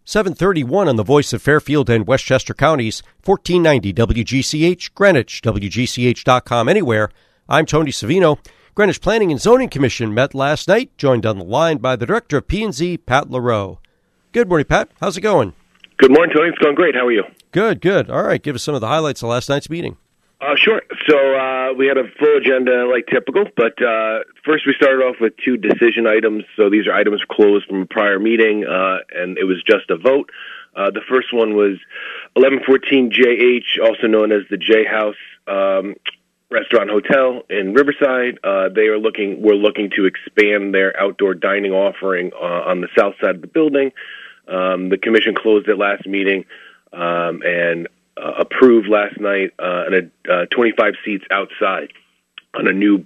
731 on the Voice of Fairfield and Westchester Counties, 1490 WGCH, Greenwich, WGCH.com, anywhere. I'm Tony Savino. Greenwich Planning and Zoning Commission met last night, joined on the line by the Director of P&Z, Pat LaRoe. Good morning, Pat. How's it going? Good morning, Tony. It's going great. How are you? Good. All right, give us some of the highlights of last night's meeting. Sure. So we had a full agenda like typical, but first we started off with two decision items. So these are items closed from a prior meeting, and it was just a vote. The first one was 1114 JH, also known as the J House Restaurant Hotel in Riverside. We're looking to expand their outdoor dining offering on the south side of the building. The commission closed it last meeting and approved last night 25 seats outside on a new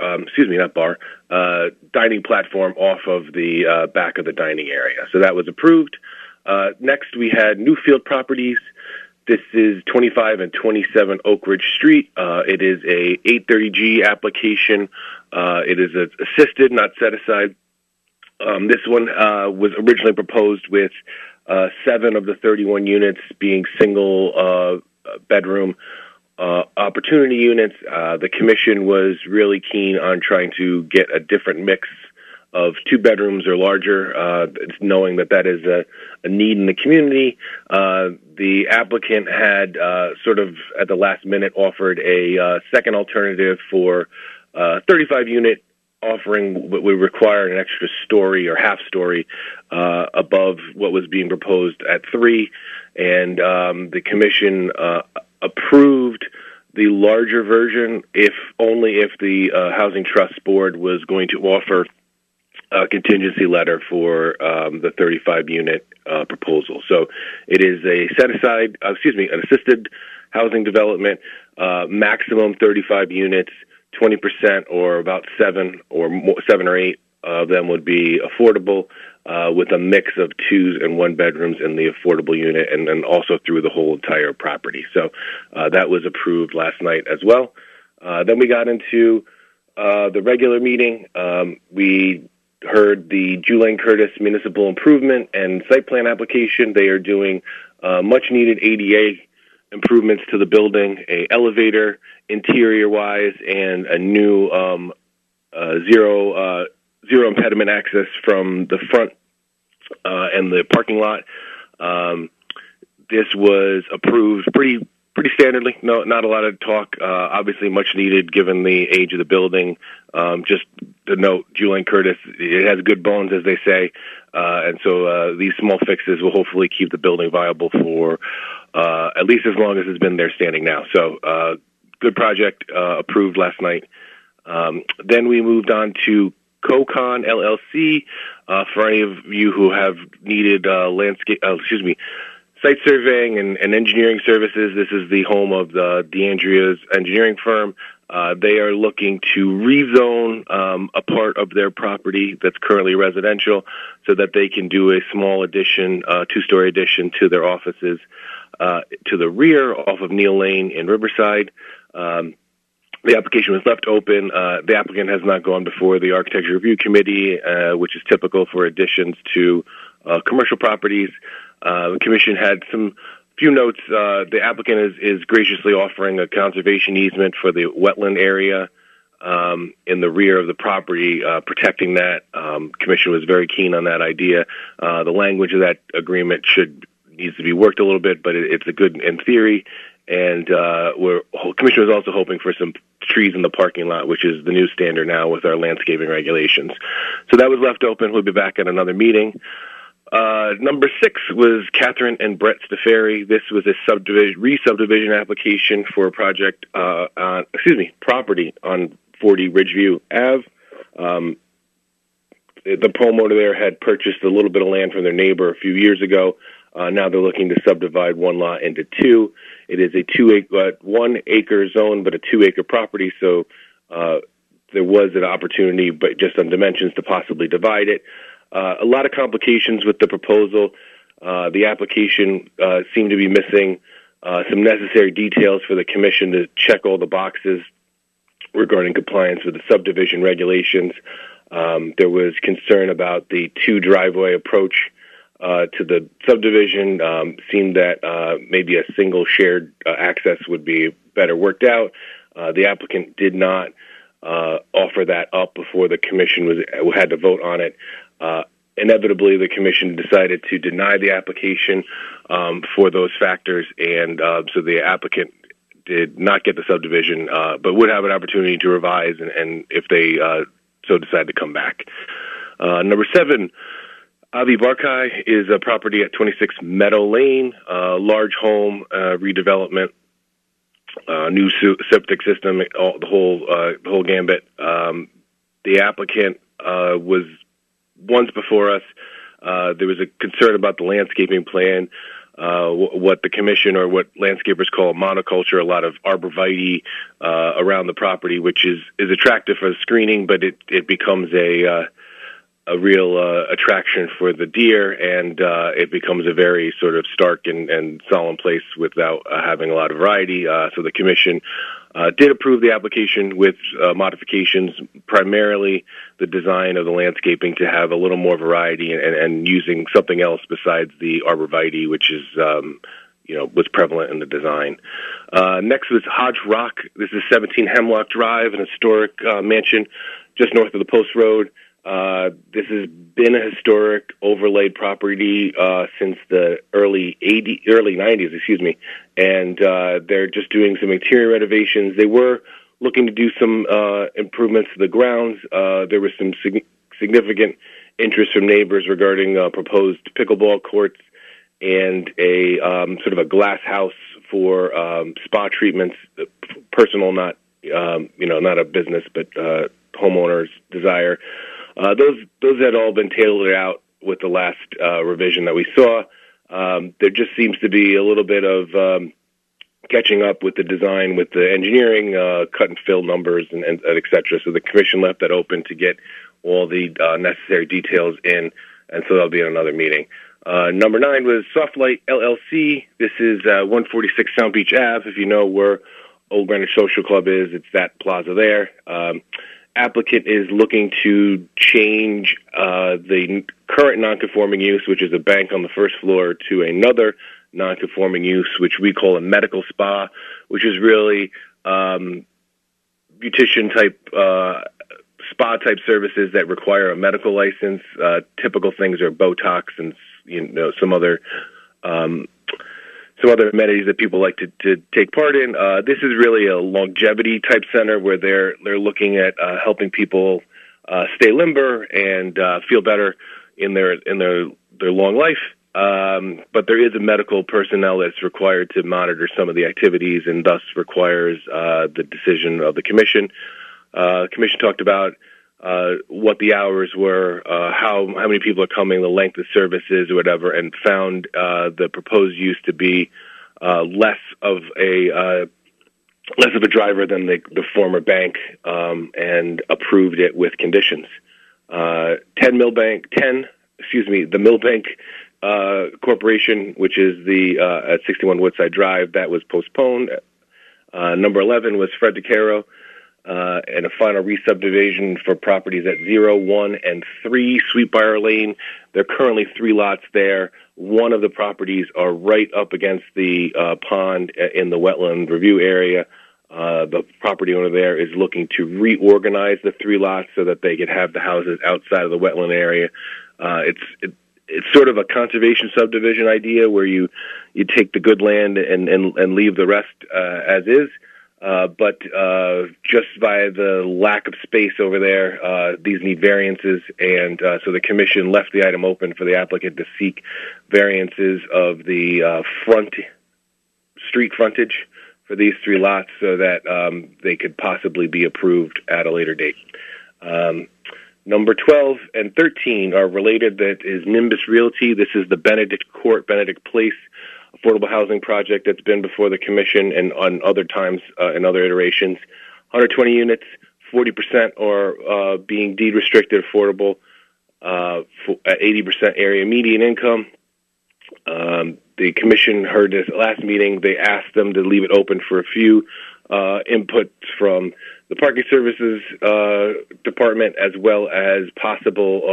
dining platform off of the back of the dining area. So that was approved. Next, we had Newfield Properties. This is 25 and 27 Oak Ridge Street. It is a 830G application. It is assisted, not set aside. This one was originally proposed with 7 of the 31 units being single bedroom opportunity units. The commission was really keen on trying to get a different mix of 2 bedrooms or larger, knowing that is a need in the community. The applicant had sort of at the last minute offered a second alternative for 35-unit offering, what would require an extra story or half story above what was being proposed at 3, and the commission approved the larger version only if the Housing Trust Board was going to offer a contingency letter for the 35-unit proposal. So it is an assisted housing development, maximum 35 units. 20% or about 7 or 8 of them would be affordable, with a mix of 2s and 1 bedrooms in the affordable unit, and then also through the whole entire property. So that was approved last night as well. Then we got into the regular meeting. We heard the Julian Curtis Municipal Improvement and Site Plan application. They are doing much needed ADA improvements to the building, a elevator interior-wise, and a new zero impediment access from the front and the parking lot. This was approved pretty standardly. No, not a lot of talk. Obviously, much needed given the age of the building. Just to note, Julian Curtis, it has good bones, as they say, and so these small fixes will hopefully keep the building viable for at least as long as it's been there standing now. So, good project, approved last night. Then we moved on to CoCon LLC. For any of you who have needed site surveying and engineering services, this is the home of the DeAndrea's engineering firm. They are looking to rezone a part of their property that's currently residential so that they can do a small addition, 2-story addition to their offices to the rear off of Neil Lane in Riverside. The application was left open. The applicant has not gone before the Architecture Review Committee, which is typical for additions to commercial properties. The commission had few notes. The applicant is graciously offering a conservation easement for the wetland area in the rear of the property, protecting that. Commission was very keen on that idea. The language of that agreement needs to be worked a little bit, but it's a good in theory. And Commission was also hoping for some trees in the parking lot, which is the new standard now with our landscaping regulations. So that was left open. We'll be back at another meeting. Number 6 was Catherine and Brett Stafari. This was a re-subdivision application for a property on 40 Ridgeview Ave. The promoter there had purchased a little bit of land from their neighbor a few years ago. Now they're looking to subdivide one lot into 2. It is a 1 acre zone, but a 2 acre property. So there was an opportunity, but just on dimensions, to possibly divide it. A lot of complications with the proposal. The application seemed to be missing some necessary details for the commission to check all the boxes regarding compliance with the subdivision regulations. There was concern about the 2 driveway approach to the subdivision. Seemed that maybe a single shared access would be better worked out. The applicant did not offer that up before the commission had to vote on it. Inevitably, the commission decided to deny the application for those factors, and so the applicant did not get the subdivision, but would have an opportunity to revise, and if they so decide to come back. Number 7, Avi Barkai is a property at 26 Meadow Lane, large home redevelopment, new septic system, the whole gambit. The applicant was once before us. There was a concern about the landscaping plan. What the commission or what landscapers call monoculture, a lot of arborvitae around the property, which is attractive for screening, but it becomes a real attraction for the deer, and it becomes a very sort of stark and solemn place without having a lot of variety. So the commission did approve the application with modifications, primarily the design of the landscaping to have a little more variety and using something else besides the arborvitae, which is was prevalent in the design. Next was Hodge Rock. This is 17 Hemlock Drive, an historic mansion just north of the Post Road. This has been a historic overlaid property since the early 90s, and they're just doing some interior renovations. They were looking to do some improvements to the grounds. There was some significant interest from neighbors regarding proposed pickleball courts and a sort of a glass house for spa treatments, personal, not not a business, but homeowners' desire. Those had all been tailored out with the last revision that we saw. There just seems to be a little bit of catching up with the design, with the engineering, cut and fill numbers, and et cetera. So the commission left that open to get all the necessary details in, and so that'll be in another meeting. Number 9 was Softlight LLC. This is 146 Sound Beach Ave. If you know where Old Greenwich Social Club is, it's that plaza there. Applicant is looking to change the current nonconforming use, which is a bank on the first floor, to another nonconforming use, which we call a medical spa, which is really beautician-type spa-type services that require a medical license. Typical things are Botox and some other amenities that people like to take part in. This is really a longevity type center where they're looking at helping people stay limber and feel better in their long life. But there is a medical personnel that's required to monitor some of the activities, and thus requires the decision of the commission. The commission talked about what the hours were, how many people are coming, the length of services or whatever, and found the proposed use to be less of a driver than the former bank, and approved it with conditions. The Millbank Corporation, which is at 61 Woodside Drive, that was postponed. Number 11 was Fred DeCaro, and a final re-subdivision for properties at 0, 1, and 3 Sweetbriar Lane. There are currently 3 lots there. One of the properties are right up against the pond in the wetland review area. The property owner there is looking to reorganize the 3 lots so that they could have the houses outside of the wetland area. It's sort of a conservation subdivision idea where you take the good land and leave the rest as is. But just by the lack of space over there, these need variances, and so the commission left the item open for the applicant to seek variances of the street frontage for these 3 lots so that they could possibly be approved at a later date. Number 12 and 13 are related. That is Nimbus Realty. This is the Benedict Court, Benedict Place affordable housing project that's been before the commission and on other times in other iterations. 120 units, 40% are being deed restricted affordable at 80% area median income. The commission heard this last meeting. They asked them to leave it open for a few inputs from the Parking Services Department, as well as possible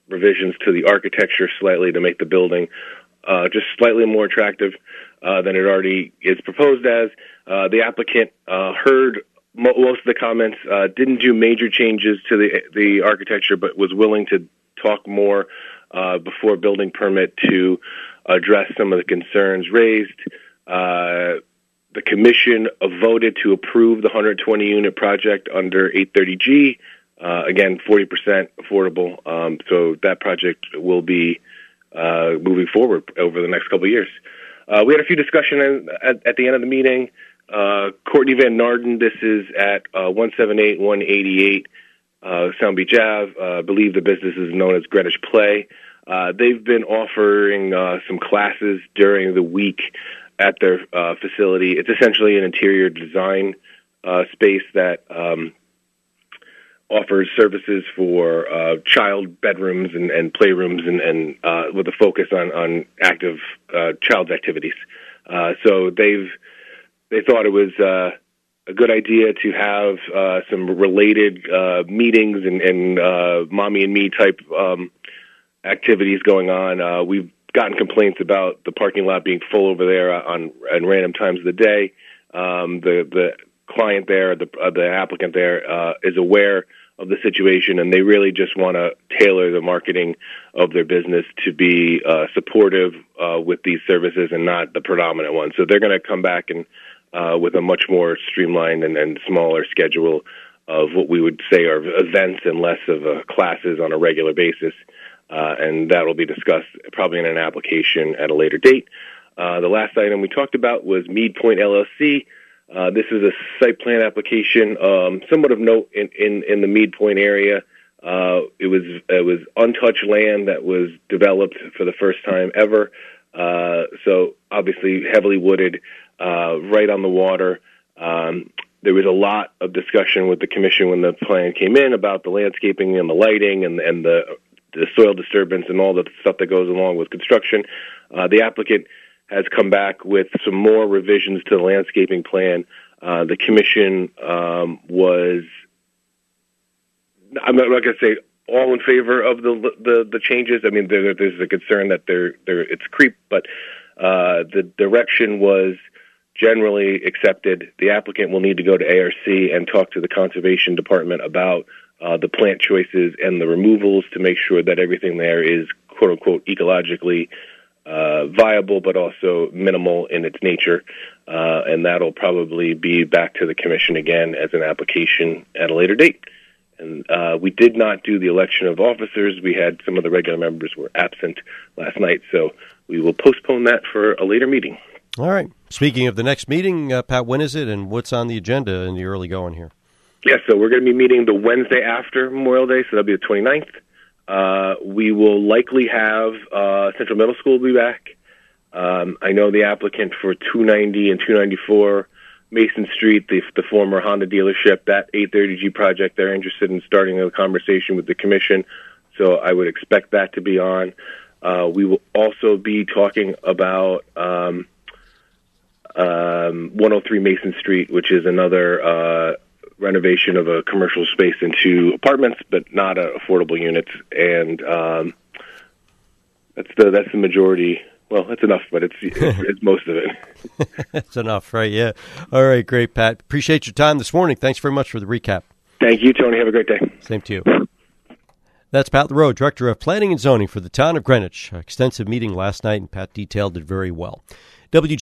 revisions to the architecture slightly to make the building just slightly more attractive than it already is proposed as. The applicant heard most of the comments, didn't do major changes to the architecture, but was willing to talk more before building permit to address some of the concerns raised. The commission voted to approve the 120-unit project under 830G. Again, 40% affordable. So that project will be moving forward over the next couple of years. We had a few discussions at the end of the meeting. Courtney Van Narden, this is at 178, 188 Sound Beach Ave. I believe the business is known as Greenwich Play. They've been offering some classes during the week at their facility. It's essentially an interior design space that offers services for child bedrooms and playrooms and with a focus on active child's activities. So they thought it was a good idea to have some related meetings and mommy and me type activities going on. We've gotten complaints about the parking lot being full over there on random times of the day. The client there, the applicant there, is aware of the situation, and they really just want to tailor the marketing of their business to be supportive with these services and not the predominant one. So they're going to come back and with a much more streamlined and smaller schedule of what we would say are events and less of classes on a regular basis. And that will be discussed probably in an application at a later date. The last item we talked about was Mead Point LLC. This is a site plan application, somewhat of note in the Mead Point area. It was untouched land that was developed for the first time ever. So obviously heavily wooded, right on the water. There was a lot of discussion with the commission when the plan came in about the landscaping and the lighting and the soil disturbance and all the stuff that goes along with construction. The applicant has come back with some more revisions to the landscaping plan. The commission was, I'm not going to say all in favor of the changes. I mean, there's a concern that it's creep, but the direction was generally accepted. The applicant will need to go to ARC and talk to the conservation department about the plant choices and the removals to make sure that everything there is quote unquote ecologically viable, but also minimal in its nature. And that'll probably be back to the commission again as an application at a later date. And we did not do the election of officers. We had some of the regular members were absent last night, so we will postpone that for a later meeting. All right. Speaking of the next meeting, Pat, when is it and what's on the agenda in the early going here? Yeah, so we're going to be meeting the Wednesday after Memorial Day, so that'll be the 29th. We will likely have Central Middle School will be back. I know the applicant for 290 and 294 Mason Street, the former Honda dealership, that 830G project, they're interested in starting a conversation with the commission, so I would expect that to be on. We will also be talking about 103 Mason Street, which is another renovation of a commercial space into apartments, but not affordable units. And that's the majority. Well, that's enough, but it's most of it. That's enough, right? Yeah. All right, great, Pat. Appreciate your time this morning. Thanks very much for the recap. Thank you, Tony. Have a great day. Same to you. That's Pat LaRoe, Director of Planning and Zoning for the Town of Greenwich. Extensive meeting last night, and Pat detailed it very well.